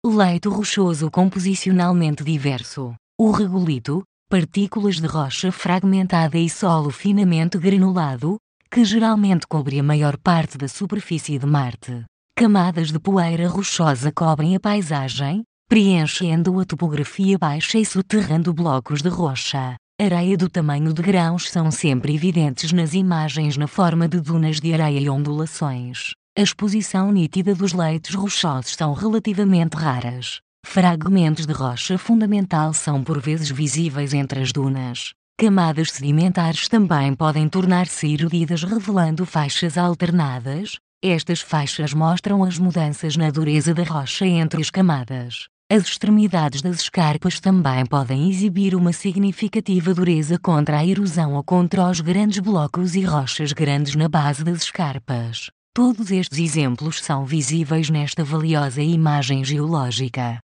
Leito rochoso composicionalmente diverso. O regolito, partículas de rocha fragmentada e solo finamente granulado, que geralmente cobre a maior parte da superfície de Marte. Camadas de poeira rochosa cobrem a paisagem, preenchendo a topografia baixa e soterrando blocos de rocha. Areia do tamanho de grãos são sempre evidentes nas imagens na forma de dunas de areia e ondulações. A exposição nítida dos leitos rochosos são relativamente raras. Fragmentos de rocha fundamental são por vezes visíveis entre as dunas. Camadas sedimentares também podem tornar-se erudidas revelando faixas alternadas. Estas faixas mostram as mudanças na dureza da rocha entre as camadas. As extremidades das escarpas também podem exibir uma significativa dureza contra a erosão ou contra os grandes blocos e rochas grandes na base das escarpas. Todos estes exemplos são visíveis nesta valiosa imagem geológica.